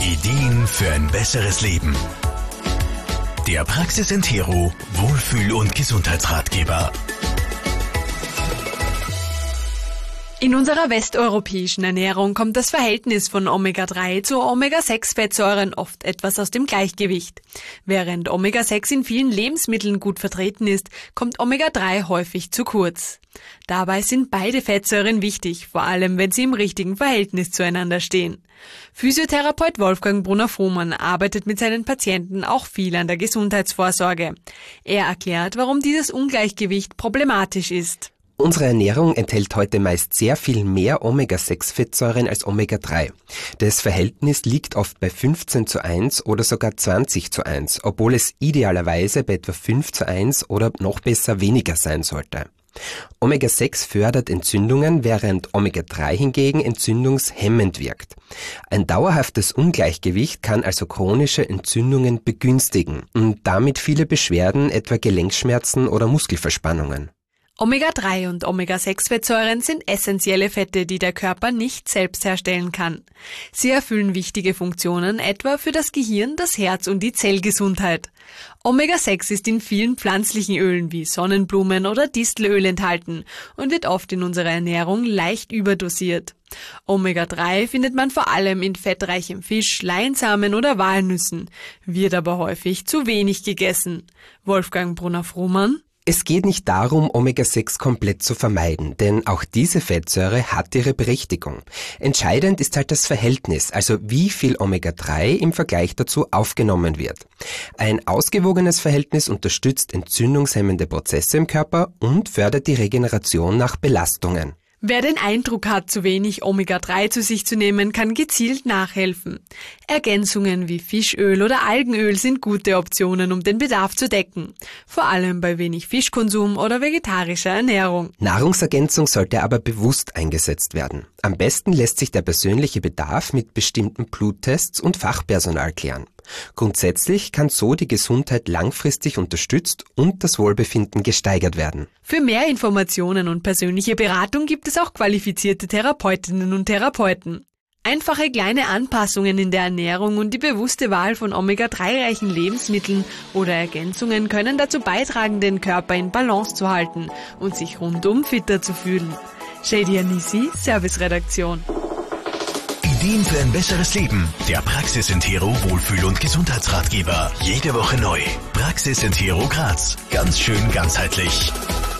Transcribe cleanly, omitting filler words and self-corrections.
Ideen für ein besseres Leben. Der Praxis Entero Wohlfühl- und Gesundheitsratgeber. In unserer westeuropäischen Ernährung kommt das Verhältnis von Omega-3 zu Omega-6-Fettsäuren oft etwas aus dem Gleichgewicht. Während Omega-6 in vielen Lebensmitteln gut vertreten ist, kommt Omega-3 häufig zu kurz. Dabei sind beide Fettsäuren wichtig, vor allem wenn sie im richtigen Verhältnis zueinander stehen. Physiotherapeut Wolfgang Brunner-Frohmann arbeitet mit seinen Patienten auch viel an der Gesundheitsvorsorge. Er erklärt, warum dieses Ungleichgewicht problematisch ist. Unsere Ernährung enthält heute meist sehr viel mehr Omega-6-Fettsäuren als Omega-3. Das Verhältnis liegt oft bei 15:1 oder sogar 20:1, obwohl es idealerweise bei etwa 5:1 oder noch besser weniger sein sollte. Omega-6 fördert Entzündungen, während Omega-3 hingegen entzündungshemmend wirkt. Ein dauerhaftes Ungleichgewicht kann also chronische Entzündungen begünstigen und damit viele Beschwerden, etwa Gelenkschmerzen oder Muskelverspannungen. Omega-3 und Omega-6-Fettsäuren sind essentielle Fette, die der Körper nicht selbst herstellen kann. Sie erfüllen wichtige Funktionen, etwa für das Gehirn, das Herz und die Zellgesundheit. Omega-6 ist in vielen pflanzlichen Ölen wie Sonnenblumen- oder Distelöl enthalten und wird oft in unserer Ernährung leicht überdosiert. Omega-3 findet man vor allem in fettreichem Fisch, Leinsamen oder Walnüssen, wird aber häufig zu wenig gegessen. Wolfgang Brunner-Frohmann: Es geht nicht darum, Omega-6 komplett zu vermeiden, denn auch diese Fettsäure hat ihre Berechtigung. Entscheidend ist halt das Verhältnis, also wie viel Omega-3 im Vergleich dazu aufgenommen wird. Ein ausgewogenes Verhältnis unterstützt entzündungshemmende Prozesse im Körper und fördert die Regeneration nach Belastungen. Wer den Eindruck hat, zu wenig Omega-3 zu sich zu nehmen, kann gezielt nachhelfen. Ergänzungen wie Fischöl oder Algenöl sind gute Optionen, um den Bedarf zu decken. Vor allem bei wenig Fischkonsum oder vegetarischer Ernährung. Nahrungsergänzung sollte aber bewusst eingesetzt werden. Am besten lässt sich der persönliche Bedarf mit bestimmten Bluttests und Fachpersonal klären. Grundsätzlich kann so die Gesundheit langfristig unterstützt und das Wohlbefinden gesteigert werden. Für mehr Informationen und persönliche Beratung gibt es auch qualifizierte Therapeutinnen und Therapeuten. Einfache kleine Anpassungen in der Ernährung und die bewusste Wahl von Omega-3-reichen Lebensmitteln oder Ergänzungen können dazu beitragen, den Körper in Balance zu halten und sich rundum fitter zu fühlen. Shady Anisi, Serviceredaktion. Ideen für ein besseres Leben. Der Praxis Entero Wohlfühl- und Gesundheitsratgeber. Jede Woche neu. Praxis Entero Graz. Ganz schön ganzheitlich.